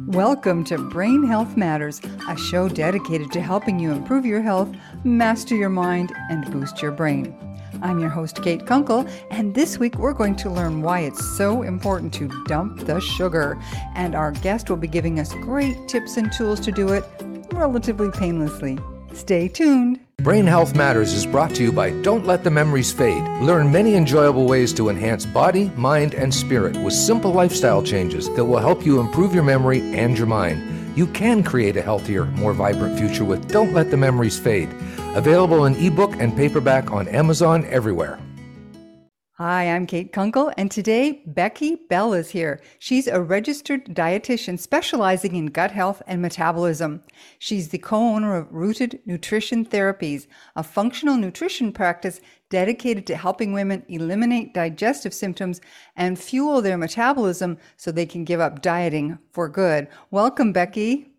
Welcome to Brain Health Matters, a show dedicated to helping you improve your health, master your mind, and boost your brain. I'm your host, Kate Kunkel, and this week we're going to learn why it's so important to dump the sugar. And our guest will be giving us great tips and tools to do it relatively painlessly. Stay tuned. Brain Health Matters is brought to you by Don't Let the Memories Fade. Learn many enjoyable ways to enhance body, mind, and spirit with simple lifestyle changes that will help you improve your memory and your mind. You can create a healthier, more vibrant future with Don't Let the Memories Fade. Available in ebook and paperback on Amazon everywhere. Hi, I'm Kate Kunkel, and today Becky Bell is here. She's a registered dietitian specializing in gut health and metabolism. She's the co-owner of Rooted Nutrition Therapies, a functional nutrition practice dedicated to helping women eliminate digestive symptoms and fuel their metabolism so they can give up dieting for good. Welcome, Becky.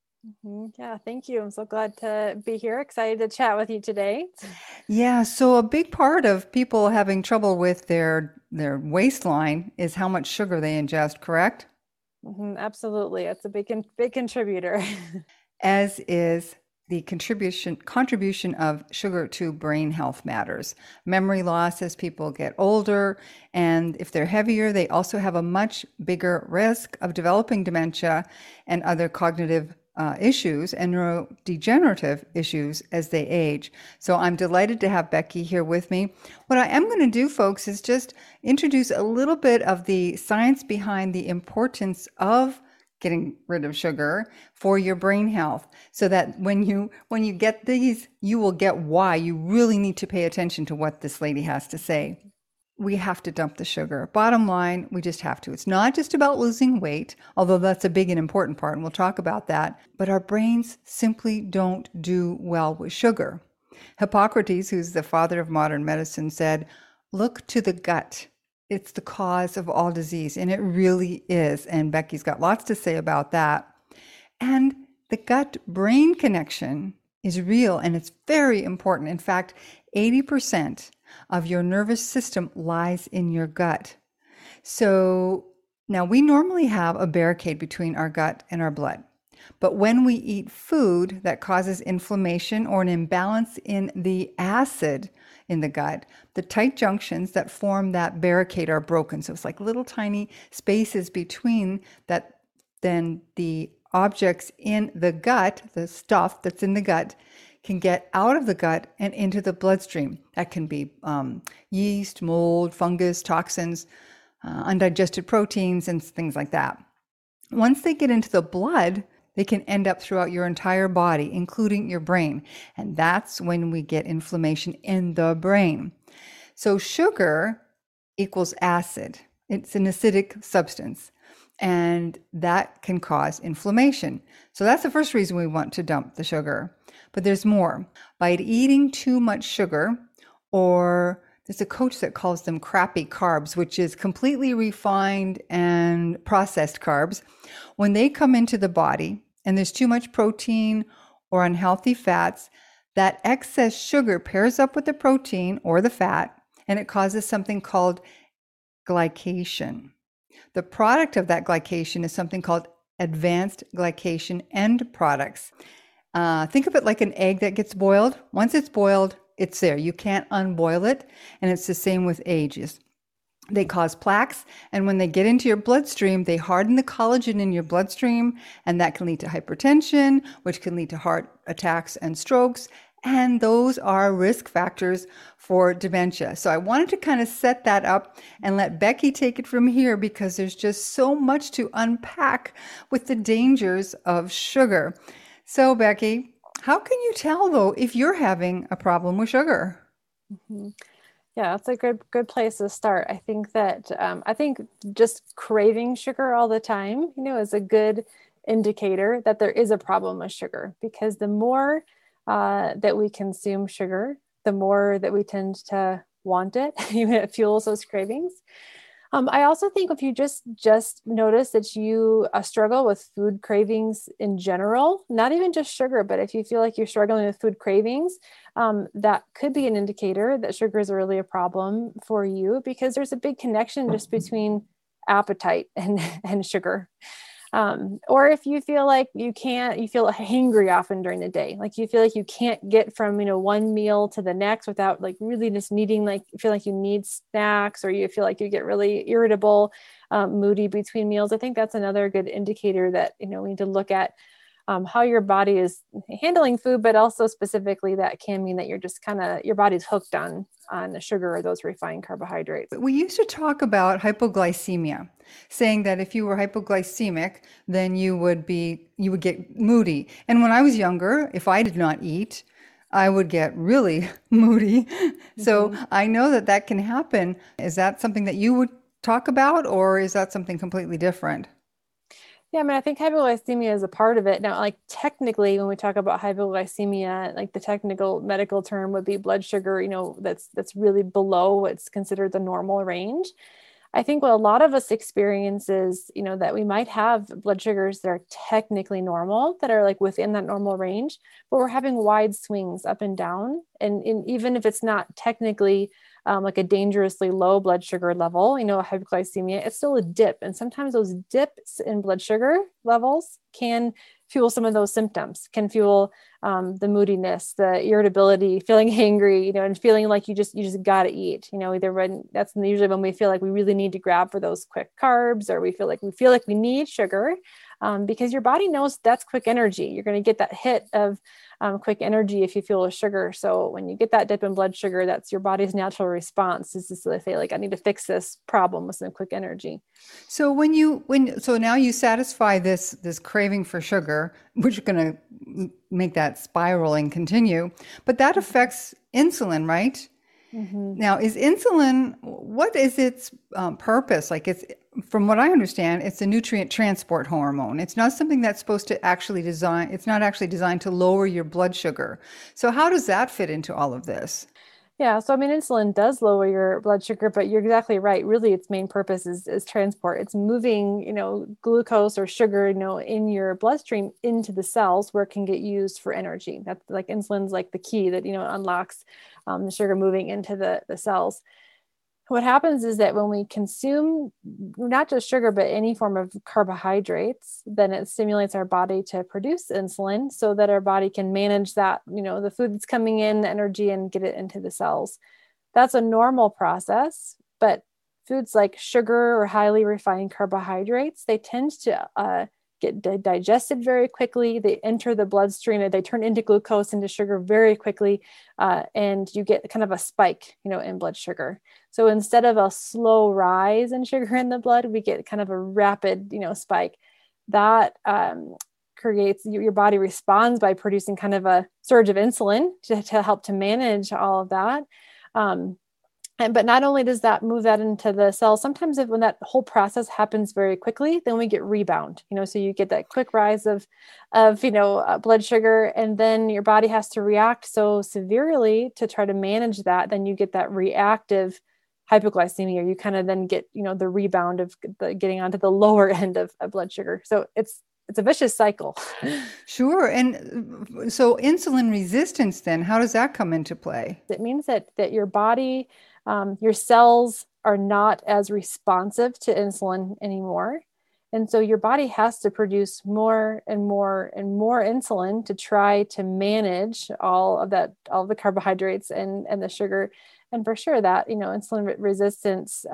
Yeah, thank you. I'm so glad to be here. Excited to chat with you today. Yeah, so a big part of people having trouble with their waistline is how much sugar they ingest, correct? Absolutely. It's a big contributor. As is the contribution of sugar to brain health matters. Memory loss as people get older, and if they're heavier, they also have a much bigger risk of developing dementia and other cognitive issues and neurodegenerative issues as they age. So I'm delighted to have Becky here with me. What I am going to do, folks, is just introduce a little bit of the science behind the importance of getting rid of sugar for your brain health, so that when you get these, you will get why you really need to pay attention to what this lady has to say. We have to dump the sugar. Bottom line, we just have to. It's not just about losing weight, although that's a big and important part, and we'll talk about that. But our brains simply don't do well with sugar. Hippocrates, who's the father of modern medicine, said, "Look to the gut. It's the cause of all disease." And it really is. And Becky's got lots to say about that. And the gut-brain connection is real, and it's very important. In fact, 80% of your nervous system lies in your gut. So now we normally have a barricade between our gut and our blood. But when we eat food that causes inflammation or an imbalance in the acid in the gut, the tight junctions that form that barricade are broken. So it's like little tiny spaces between that, then the objects in the gut, the stuff that's in the gut, can get out of the gut and into the bloodstream. That can be yeast, mold, fungus, toxins, undigested proteins, and things like that. Once they get into the blood, they can end up throughout your entire body, including your brain. And that's when we get inflammation in the brain. So sugar equals acid. It's an acidic substance, and that can cause inflammation. So that's the first reason we want to dump the sugar. But there's more. By eating too much sugar, or there's a coach that calls them crappy carbs, which is completely refined and processed carbs, when they come into the body and there's too much protein or unhealthy fats, that excess sugar pairs up with the protein or the fat, and it causes something called glycation. The product of that glycation is something called advanced glycation end products. Think of it like an egg that gets boiled. Once it's boiled, it's there. You can't unboil it. And it's the same with ages. They cause plaques. And when they get into your bloodstream, they harden the collagen in your bloodstream. And that can lead to hypertension, which can lead to heart attacks and strokes. And those are risk factors for dementia. So I wanted to kind of set that up and let Becky take it from here, because there's just so much to unpack with the dangers of sugar. So, Becky, how can you tell, though, if you're having a problem with sugar? Yeah, that's a good place to start. I think that I think just craving sugar all the time, is a good indicator that there is a problem with sugar, because the more that we consume sugar, the more that we tend to want it. It fuels those cravings. I also think if you just notice that you struggle with food cravings in general, not even just sugar, but if you feel like you're struggling with food cravings, that could be an indicator that sugar is really a problem for you, because there's a big connection just between appetite and sugar. Or if you feel like you feel hangry often during the day, like you feel like you can't get from, one meal to the next without like really just needing, like, feel like you need snacks, or you feel like you get really irritable, moody between meals. I think that's another good indicator that, we need to look at how your body is handling food, but also specifically that can mean that you're just your body's hooked on the sugar or those refined carbohydrates. We used to talk about hypoglycemia, saying that if you were hypoglycemic, then you would get moody. And when I was younger, if I did not eat, I would get really moody. So I know that can happen. Is that something that you would talk about, or is that something completely different? Yeah, I mean, I think hypoglycemia is a part of it. Now, like technically, when we talk about hypoglycemia, like the technical medical term would be blood sugar, that's really below what's considered the normal range. I think what a lot of us experience is, that we might have blood sugars that are technically normal, that are like within that normal range, but we're having wide swings up and down. And even if it's not technically like a dangerously low blood sugar level, hypoglycemia, it's still a dip. And sometimes those dips in blood sugar levels can fuel some of those symptoms, can fuel the moodiness, the irritability, feeling hangry, and feeling like you just got to eat, either when that's usually when we feel like we really need to grab for those quick carbs, or we feel like we need sugar, because your body knows that's quick energy. You're going to get that hit of quick energy if you fuel with sugar. So when you get that dip in blood sugar, that's your body's natural response, is to say like, I need to fix this problem with some quick energy. So so now you satisfy this craving for sugar, which is going to make that spiral and continue, but that affects insulin, right? Now, is insulin, what is its purpose? Like, from what I understand, it's a nutrient transport hormone. It's not something that's supposed to it's not actually designed to lower your blood sugar. So how does that fit into all of this? Yeah. So, I mean, insulin does lower your blood sugar, but you're exactly right. Really, its main purpose is transport. It's moving, glucose or sugar, in your bloodstream into the cells where it can get used for energy. That's like insulin's like the key that, unlocks the sugar moving into the cells. What happens is that when we consume not just sugar, but any form of carbohydrates, then it stimulates our body to produce insulin so that our body can manage that, the food that's coming in, the energy, and get it into the cells. That's a normal process, but foods like sugar or highly refined carbohydrates, they tend to get digested very quickly. They enter the bloodstream and they turn into glucose, into sugar very quickly. And you get kind of a spike, in blood sugar. So instead of a slow rise in sugar in the blood, we get kind of a rapid, spike that creates your body responds by producing kind of a surge of insulin to help to manage all of that. But not only does that move that into the cell, sometimes when that whole process happens very quickly, then we get rebound, so you get that quick rise of blood sugar, and then your body has to react so severely to try to manage that. Then you get that reactive hypoglycemia. You kind of then get, the rebound of getting onto the lower end of blood sugar. So it's a vicious cycle. Sure. And so insulin resistance, then, how does that come into play? It means that your body, your cells are not as responsive to insulin anymore. And so your body has to produce more and more and more insulin to try to manage all of the carbohydrates and the sugar. And for sure that, insulin resistance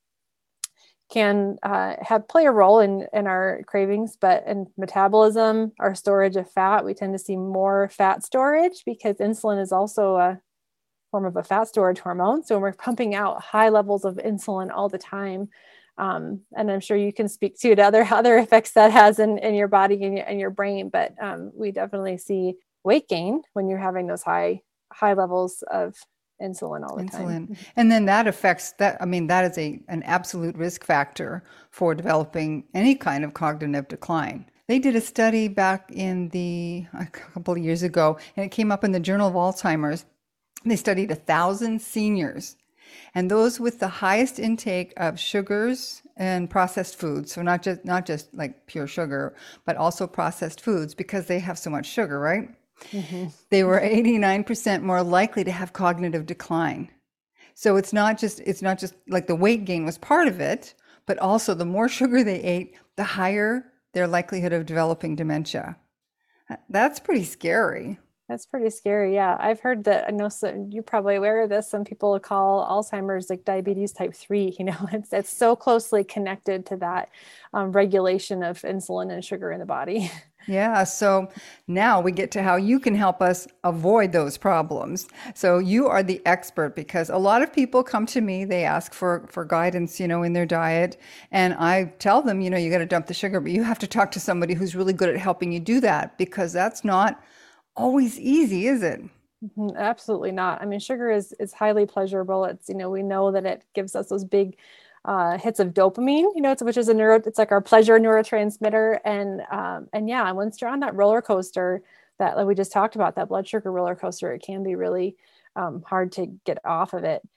can play a role in our cravings, but in metabolism, our storage of fat, we tend to see more fat storage because insulin is also a form of a fat storage hormone. So we're pumping out high levels of insulin all the time. And I'm sure you can speak to other effects that has in your body and your brain, but we definitely see weight gain when you're having those high levels of insulin all the time. And then that affects that. I mean, that is an absolute risk factor for developing any kind of cognitive decline. They did a study back a couple of years ago, and it came up in the Journal of Alzheimer's. They studied 1,000 seniors, and those with the highest intake of sugars and processed foods. So not just like pure sugar, but also processed foods, because they have so much sugar, right? Mm-hmm. They were 89% more likely to have cognitive decline. So it's not just like the weight gain was part of it, but also the more sugar they ate, the higher their likelihood of developing dementia. That's pretty scary. That's pretty scary. Yeah. I've heard that. I know, so you're probably aware of this. Some people call Alzheimer's like diabetes type 3. It's so closely connected to that regulation of insulin and sugar in the body. Yeah, so now we get to how you can help us avoid those problems. So you are the expert, because a lot of people come to me, they ask for guidance, in their diet, and I tell them, you got to dump the sugar, but you have to talk to somebody who's really good at helping you do that, because that's not always easy, is it? Absolutely not. I mean, sugar is highly pleasurable. It's, we know that it gives us those big hits of dopamine, which is it's like our pleasure neurotransmitter. And yeah, once you're on that roller coaster that, like we just talked about, that blood sugar roller coaster, it can be really hard to get off of it.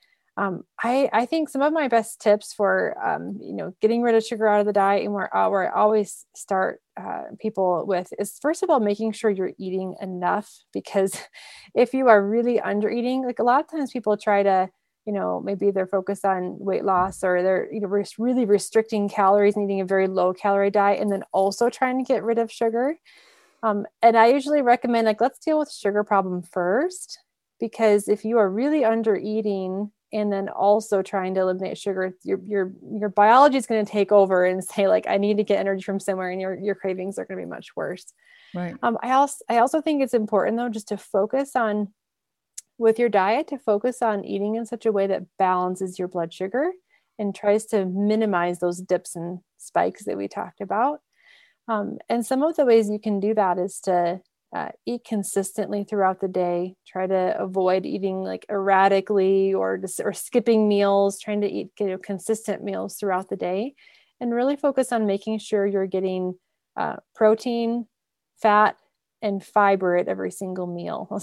I think some of my best tips for, getting rid of sugar out of the diet, and where I always start people with, is first of all, making sure you're eating enough, because if you are really under eating, like a lot of times people try to, maybe they're focused on weight loss, or they're, really restricting calories and eating a very low calorie diet, and then also trying to get rid of sugar. And I usually recommend, like, let's deal with the sugar problem first, because if you are really under eating and then also trying to eliminate sugar, your biology is going to take over and say, like, I need to get energy from somewhere, and your cravings are going to be much worse. Right. I also think it's important, though, just to focus on, with your diet, to focus on eating in such a way that balances your blood sugar and tries to minimize those dips and spikes that we talked about. And some of the ways you can do that is to eat consistently throughout the day. Try to avoid eating like erratically or skipping meals, trying to eat consistent meals throughout the day, and really focus on making sure you're getting protein, fat, and fiber at every single meal.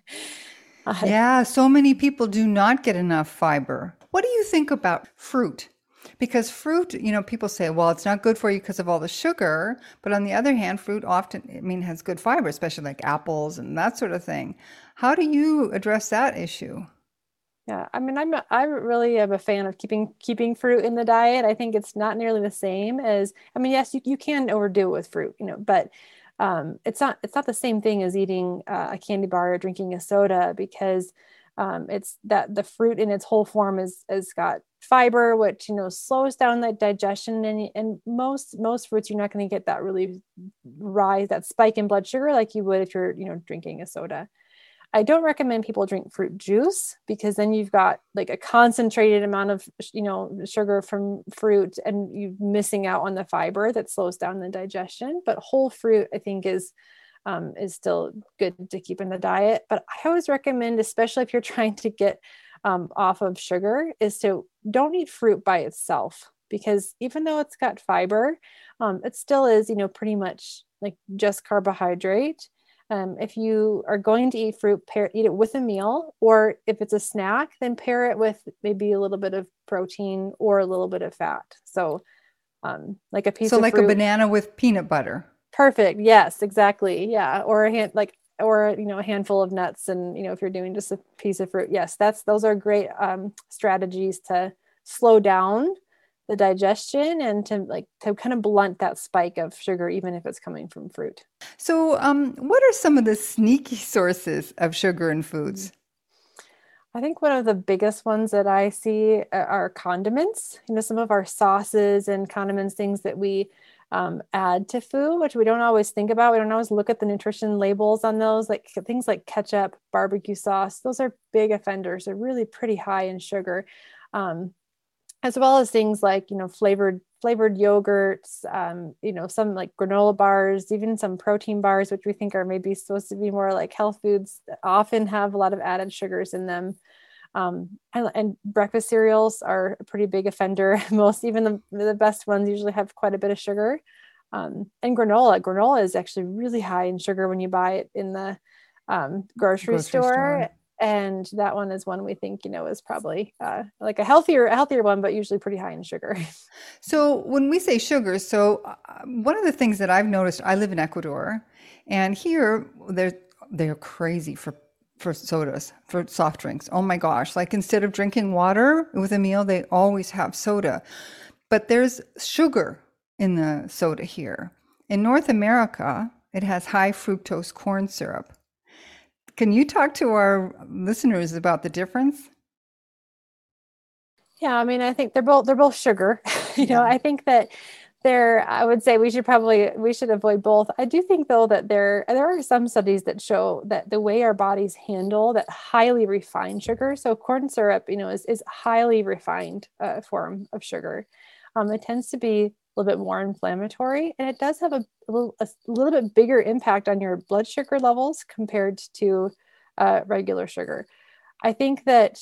Yeah, so many people do not get enough fiber. What do you think about fruit? Because fruit, people say, well, it's not good for you because of all the sugar. But on the other hand, fruit often, has good fiber, especially like apples and that sort of thing. How do you address that issue? Yeah, I mean, I really am a fan of keeping fruit in the diet. I think it's not nearly the same as, yes, you can overdo it with fruit, but it's not the same thing as eating a candy bar or drinking a soda, because it's that the fruit in its whole form is got fiber, which slows down that digestion, and most fruits, you're not going to get that really that spike in blood sugar like you would if you're drinking a soda. I don't recommend people drink fruit juice, because then you've got like a concentrated amount of sugar from fruit, and you're missing out on the fiber that slows down the digestion. But whole fruit, I think, is still good to keep in the diet. But I always recommend, especially if you're trying to get off of sugar, is to don't eat fruit by itself, because even though it's got fiber, it still is pretty much like just carbohydrate. If you are going to eat fruit, eat it with a meal, or if it's a snack, then pair it with maybe a little bit of protein or a little bit of fat. So like a piece of fruit. A banana with peanut butter. Perfect. Yes, exactly. Yeah. Or a handful of nuts. And, if you're doing just a piece of fruit, yes, those are great strategies to slow down the digestion and to kind of blunt that spike of sugar, even if it's coming from fruit. So what are some of the sneaky sources of sugar in foods? I think one of the biggest ones that I see are condiments. Some of our sauces and condiments, things that we add to food, which we don't always think about. We don't always look at the nutrition labels on those, like things like ketchup, barbecue sauce. Those are big offenders. They're really pretty high in sugar. As well as things like, flavored yogurts, some like granola bars, even some protein bars, which we think are maybe supposed to be more like health foods, often have a lot of added sugars in them. And breakfast cereals are a pretty big offender. Even the best ones usually have quite a bit of sugar. And granola is actually really high in sugar when you buy it in the grocery store. And that one is one we think, is probably like a healthier one, but usually pretty high in sugar. So when we say sugar, one of the things that I've noticed, I live in Ecuador, and here they're crazy for sodas, for soft drinks. Oh my gosh. Like instead of drinking water with a meal, they always have soda. But there's sugar in the soda here. In North America, it has high fructose corn syrup. Can you talk to our listeners about the difference? Yeah, I mean, I think they're both sugar. Yeah. I think that I would say we should avoid both. I do think though that there are some studies that show that the way our bodies handle that highly refined sugar, so corn syrup, is highly refined form of sugar. It tends to be a little bit more inflammatory, and it does have a little bit bigger impact on your blood sugar levels compared to regular sugar. I think that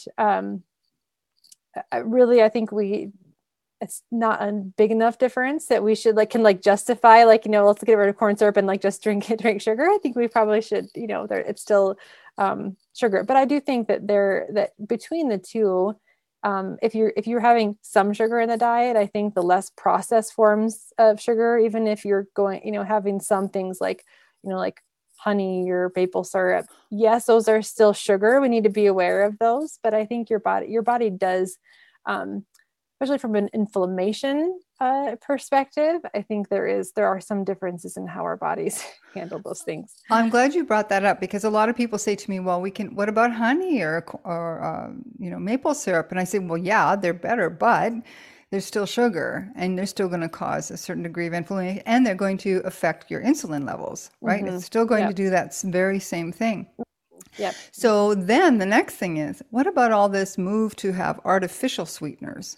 really, I think it's not a big enough difference that we should can justify let's get rid of corn syrup and just drink sugar. I think we probably should, it's still sugar, but I do think that that between the two, if you're having some sugar in the diet, I think the less processed forms of sugar, even if you're going, having some things like honey or maple syrup, yes, those are still sugar. We need to be aware of those, but I think your body does, especially from an inflammation perspective, I think there are some differences in how our bodies handle those things. I'm glad you brought that up, because a lot of people say to me, well, what about honey or maple syrup? And I say, well, yeah, they're better, but they're still sugar, and they're still going to cause a certain degree of inflammation, and they're going to affect your insulin levels, right? Mm-hmm. It's still going Yep. to do that very same thing. Yep. So then the next thing is, what about all this move to have artificial sweeteners?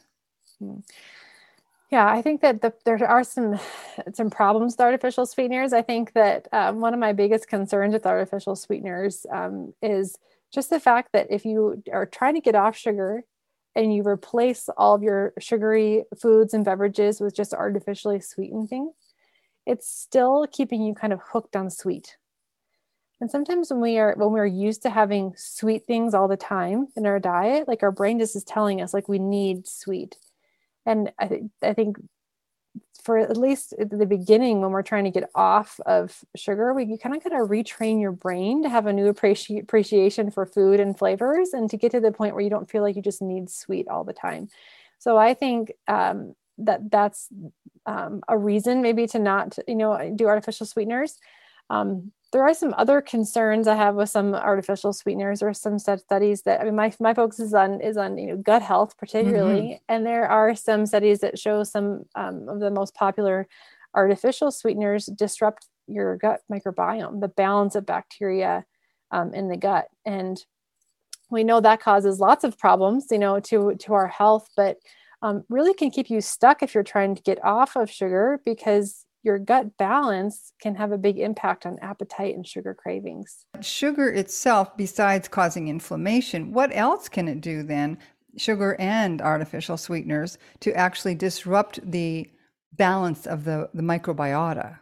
Yeah, I think that there are some problems with artificial sweeteners. I think that one of my biggest concerns with artificial sweeteners is just the fact that if you are trying to get off sugar and you replace all of your sugary foods and beverages with just artificially sweetened things, it's still keeping you kind of hooked on sweet. And sometimes when we're used to having sweet things all the time in our diet, our brain just is telling us we need sweet. And I think for at least at the beginning, when we're trying to get off of sugar, you kind of got to retrain your brain to have a new appreciation for food and flavors, and to get to the point where you don't feel like you just need sweet all the time. So I think that's a reason maybe to not, do artificial sweeteners. There are some other concerns I have with some artificial sweeteners, or some studies that, I mean, my focus is on gut health particularly. Mm-hmm. And there are some studies that show some of the most popular artificial sweeteners disrupt your gut microbiome, the balance of bacteria in the gut. And we know that causes lots of problems, to our health, but really can keep you stuck if you're trying to get off of sugar, because your gut balance can have a big impact on appetite and sugar cravings. Sugar itself, besides causing inflammation, what else can it do then, sugar and artificial sweeteners, to actually disrupt the balance of the microbiota?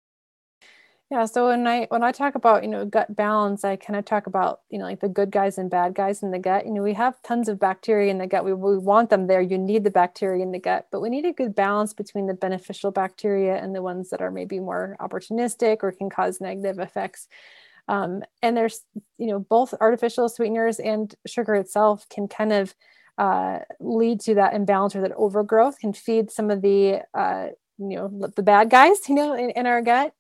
Yeah, so when I talk about, gut balance, I kind of talk about, the good guys and bad guys in the gut. We have tons of bacteria in the gut. We want them there. You need the bacteria in the gut, but we need a good balance between the beneficial bacteria and the ones that are maybe more opportunistic or can cause negative effects. And there's, both artificial sweeteners and sugar itself can kind of lead to that imbalance, or that overgrowth can feed some of the, the bad guys, in our gut.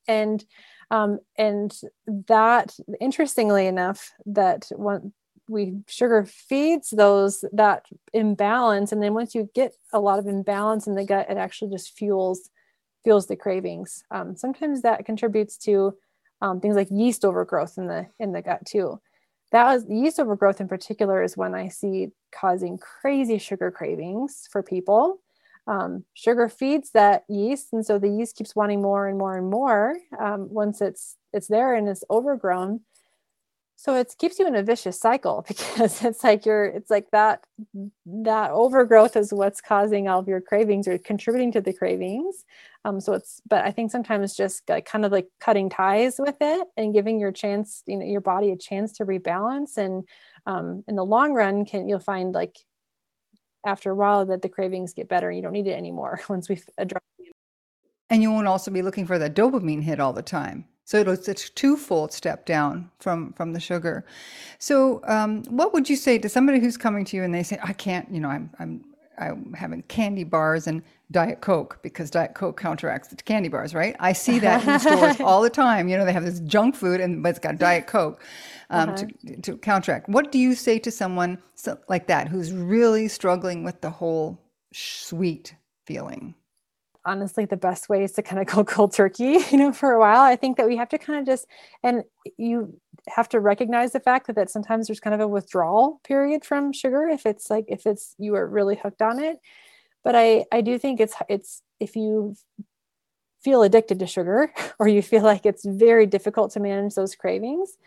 And that, interestingly enough, that sugar feeds that imbalance. And then once you get a lot of imbalance in the gut, it actually just fuels the cravings. Sometimes that contributes to things like yeast overgrowth in the gut too. Yeast overgrowth in particular is when I see causing crazy sugar cravings for people. Sugar feeds that yeast, and so the yeast keeps wanting more and more and more once it's there and it's overgrown. So it keeps you in a vicious cycle, because it's like that overgrowth is what's causing all of your cravings, or contributing to the cravings. But I think sometimes just kind of cutting ties with it and giving your body a chance to rebalance. And in the long run, you'll find after a while that the cravings get better. You don't need it anymore once we've addressed it. And you won't also be looking for that dopamine hit all the time. So it's a twofold step down from the sugar. So what would you say to somebody who's coming to you and they say, I can't, I'm having candy bars and Diet Coke because Diet Coke counteracts the candy bars, right? I see that in the stores all the time. They have this junk food, but it's got Diet Coke to counteract. What do you say to someone like that who's really struggling with the whole sweet feeling? Honestly, the best way is to kind of go cold turkey, for a while. I think that we have to kind of and you have to recognize the fact that sometimes there's kind of a withdrawal period from sugar if you are really hooked on it. But I do think it's if you feel addicted to sugar or you feel like it's very difficult to manage those cravings,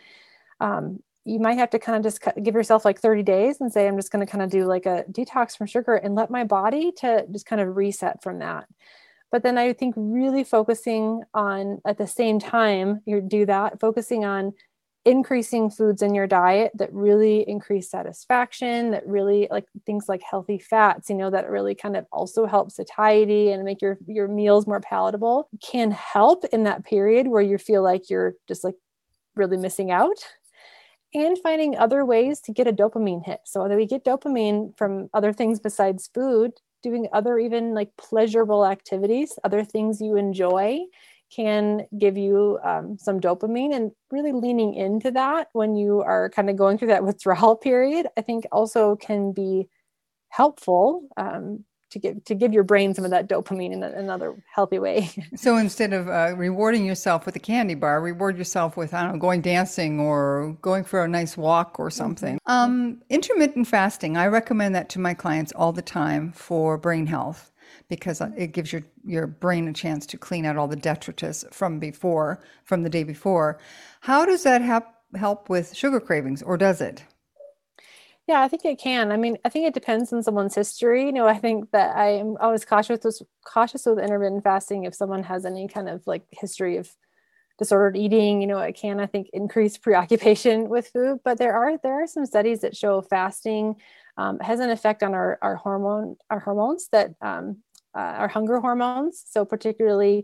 you might have to kind of just give yourself like 30 days and say, I'm just going to kind of do like a detox from sugar and let my body to just kind of reset from that. But then I think really focusing on, at the same time you do that, focusing on increasing foods in your diet that really increase satisfaction, that really like things like healthy fats, that really kind of also help satiety and make your meals more palatable, can help in that period where you feel like you're just like really missing out. And finding other ways to get a dopamine hit. So that we get dopamine from other things besides food, doing other even like pleasurable activities, other things you enjoy can give you some dopamine, and really leaning into that when you are kind of going through that period, I think also can be helpful to give your brain some of that dopamine in another healthy way. So instead of rewarding yourself with a candy bar, reward yourself with, I don't know, going dancing or going for a nice walk or something. Intermittent fasting, I recommend that to my clients all the time for brain health, because it gives your brain a chance to clean out all the detritus from the day before. How does that help with sugar cravings, or does it? Yeah, I think it can. I mean, I think it depends on someone's history. I think that I am always cautious with intermittent fasting. If someone has any kind of like history of disordered eating, it can, I think, increase preoccupation with food. But there are some studies that show fasting has an effect on our hormones that our hunger hormones. So particularly,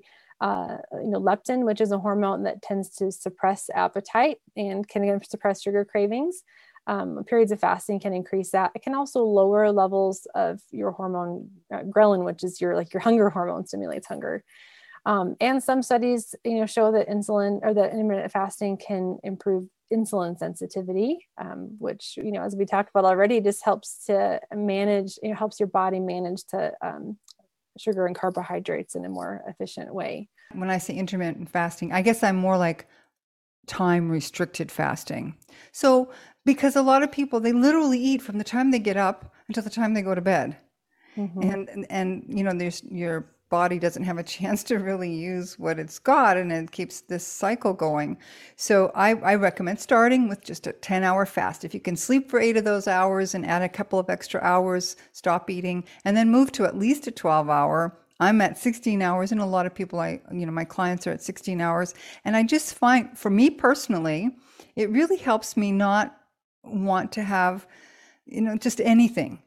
leptin, which is a hormone that tends to suppress appetite and can suppress sugar cravings. Periods of fasting can increase that. It can also lower levels of your hormone ghrelin, which is your hunger hormone, stimulates hunger. And some studies, show that insulin or that intermittent fasting can improve insulin sensitivity, which, as we talked about already, just helps to manage, helps your body manage to sugar and carbohydrates in a more efficient way. When I say intermittent fasting, I guess I'm more like time restricted fasting. So because a lot of people, they literally eat from the time they get up until the time they go to bed. Mm-hmm. And there's your body doesn't have a chance to really use what it's got, and it keeps this cycle going. So I recommend starting with just a 10-hour fast. If you can sleep for 8 of those hours and add a couple of extra hours, stop eating, and then move to at least a 12-hour. I'm at 16 hours, and a lot of people, my clients are at 16 hours. And I just find, for me personally, it really helps me not want to have, just anything.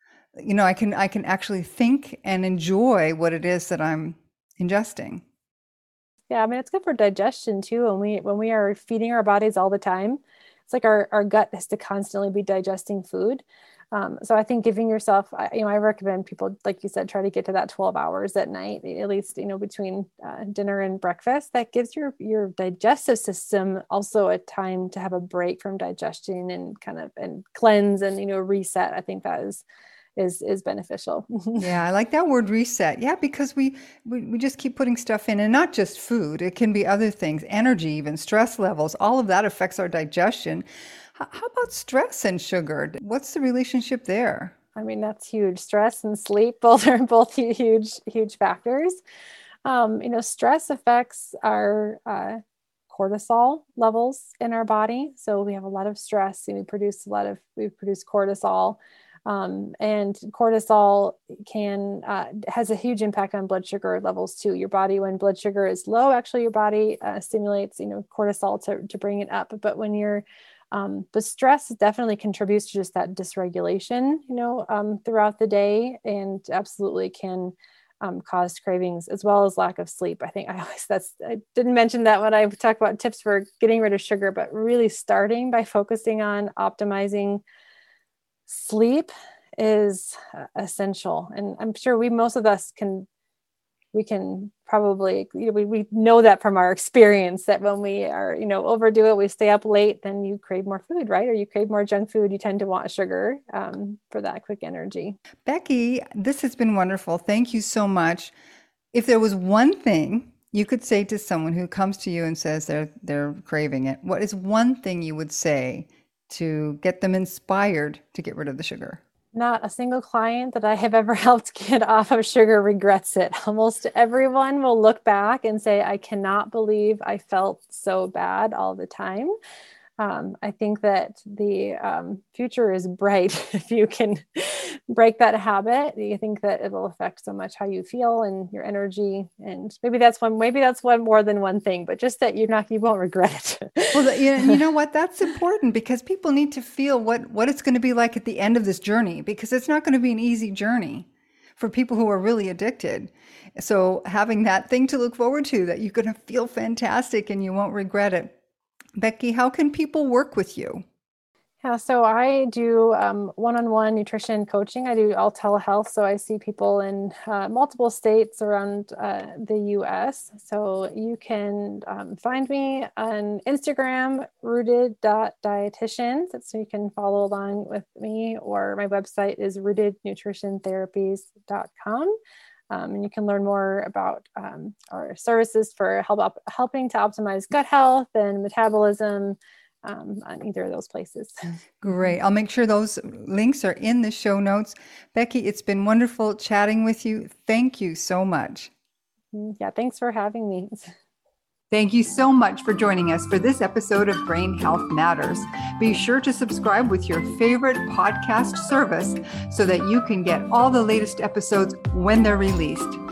I can actually think and enjoy what it is that I'm ingesting. Yeah, I mean, it's good for digestion too. When we are feeding our bodies all the time, it's like our gut has to constantly be digesting food. So I think giving yourself, I recommend people, like you said, try to get to that 12 hours at night, at least, between dinner and breakfast. That gives your digestive system also a time to have a break from digestion and cleanse and, reset. I think that is beneficial. Yeah, I like that word, reset. Yeah, because we just keep putting stuff in, and not just food. It can be other things, energy, even stress levels. All of that affects our digestion. How about stress and sugar? What's the relationship there? I mean, that's huge. Stress and sleep are both huge factors. Stress affects our cortisol levels in our body. So we have a lot of stress, and we produce cortisol. And cortisol has a huge impact on blood sugar levels too. Your body, when blood sugar is low, actually your body stimulates, cortisol to bring it up. But when the stress definitely contributes to just that dysregulation, throughout the day, and absolutely can cause cravings as well as lack of sleep. I think I didn't mention that when I talk about tips for getting rid of sugar, but really starting by focusing on optimizing sleep is essential. And I'm sure most of us we can probably, we know that from our experience, that when we are, overdo it, we stay up late, then you crave more food, right? Or you crave more junk food. You tend to want sugar for that quick energy. Becky, this has been wonderful. Thank you so much. If there was one thing you could say to someone who comes to you and says they're craving it, what is one thing you would say to get them inspired to get rid of the sugar? Not a single client that I have ever helped get off of sugar regrets it. Almost everyone will look back and say, I cannot believe I felt so bad all the time. I think that the future is bright if you can break that habit. You think that it'll affect so much how you feel and your energy. And maybe that's one more than one thing, but just that you won't regret it. Well, you know what? That's important, because people need to feel what it's going to be like at the end of this journey, because it's not going to be an easy journey for people who are really addicted. So having that thing to look forward to, that you're going to feel fantastic and you won't regret it. Becky, how can people work with you? Yeah, so I do one-on-one nutrition coaching. I do all telehealth. So I see people in multiple states around the US. So you can find me on Instagram, rooted.dietitians. So you can follow along with me, or my website is rootednutritiontherapies.com. And you can learn more about our services for helping to optimize gut health and metabolism on either of those places. Great. I'll make sure those links are in the show notes. Becky, it's been wonderful chatting with you. Thank you so much. Yeah, thanks for having me. Thank you so much for joining us for this episode of Brain Health Matters. Be sure to subscribe with your favorite podcast service so that you can get all the latest episodes when they're released.